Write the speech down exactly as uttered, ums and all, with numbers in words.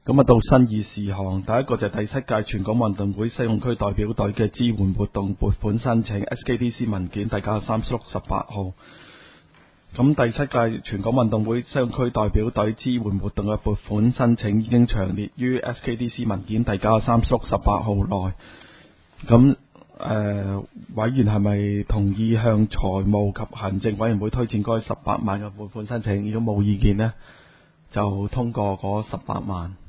咁啊，到新議事項，第一個就係第七屆全港運動會西貢區代表隊嘅支援活動撥款申請 S K D C 文件第九十三碌十八號。咁第七屆全港運動會西貢區代表隊支援活動嘅撥款申請已經詳列於 S K D C 文件第九十三碌十八號內。咁誒、呃，委員係咪同意向財務及行政委員會推薦該十八萬嘅撥款申請？如果冇意見呢，就通過嗰十八萬。